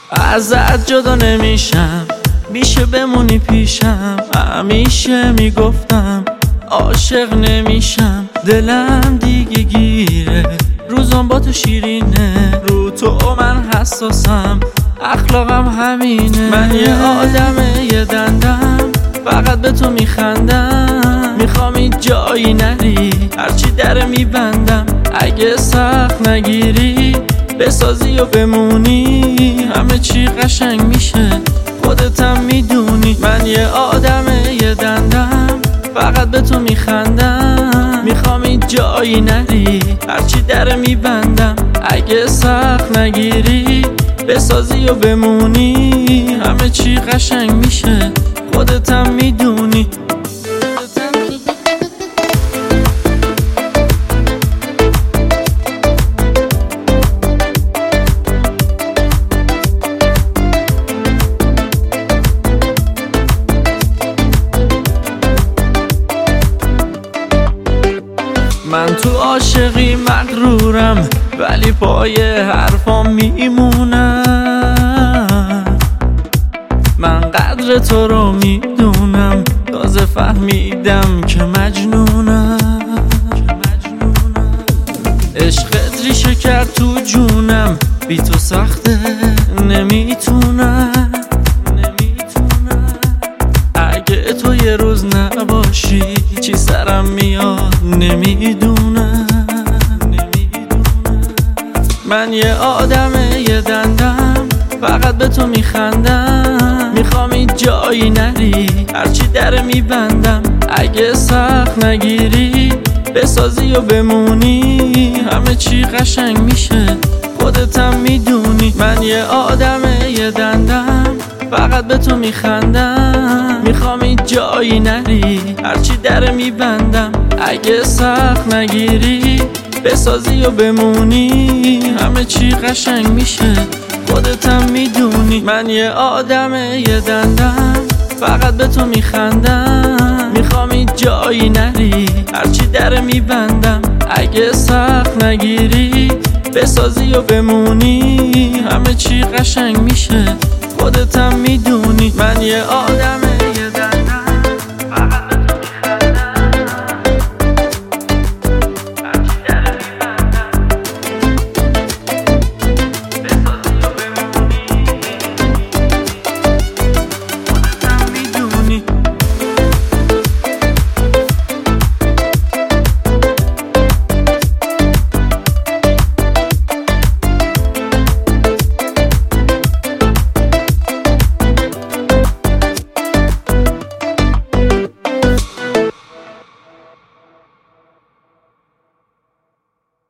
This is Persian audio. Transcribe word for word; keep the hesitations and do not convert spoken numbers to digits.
ازت جدا نمیشم، میشه بمونی پیشم. همیشه میگفتم عاشق نمیشم، دلم دیگه گیره، روزم با تو شیرینه. رو تو من حساسم، اخلاقم همینه. من یه آدم یه دندم، فقط به تو میخندم. میخوام این جایی نری، هرچی در میبندم. اگه سخت نگیری، بسازی و بمونی، همه چی قشنگ میشه، خودتم میدونی. من یه آدم یه دندم، فقط به تو میخندم. میخوام این جایی نری، هرچی در میبندم. اگه سخت نگیری، بسازی و بمونی، همه چی قشنگ میشه، خودتم میدونی. من تو عاشقی مغرورم، ولی پای حرفام میمونم. من قدر تو رو میدونم، تازه فهمیدم که مجنونم. عشقت ریشه کرد تو جونم، بی تو سخته نمیتونم. اگه تو یه روز نباشی، چی سرم میاد نمیدونم. من یه آدم یه دندم، فقط به تو میخندم. میخوام این جایی نری، هرچی در میبندم. اگه سخت نگیری، بسازی و بمونی، همه چی قشنگ میشه، خودتم میدونی. من یه آدم یه دندم، فقط به تو میخندم. میخوام این جایی نری، هرچی در میبندم. اگه سخت نگیری، بسازی و بمونی، همه چی قشنگ میشه، خودتم میدونی. من یه آدم یه دندم، فقط به تو میخندم. میخوام این جایی نری، هرچی در میبندم. اگه سخت نگیری، بسازی و بمونی، همه چی قشنگ میشه، خودتم میدونی. من یه آدم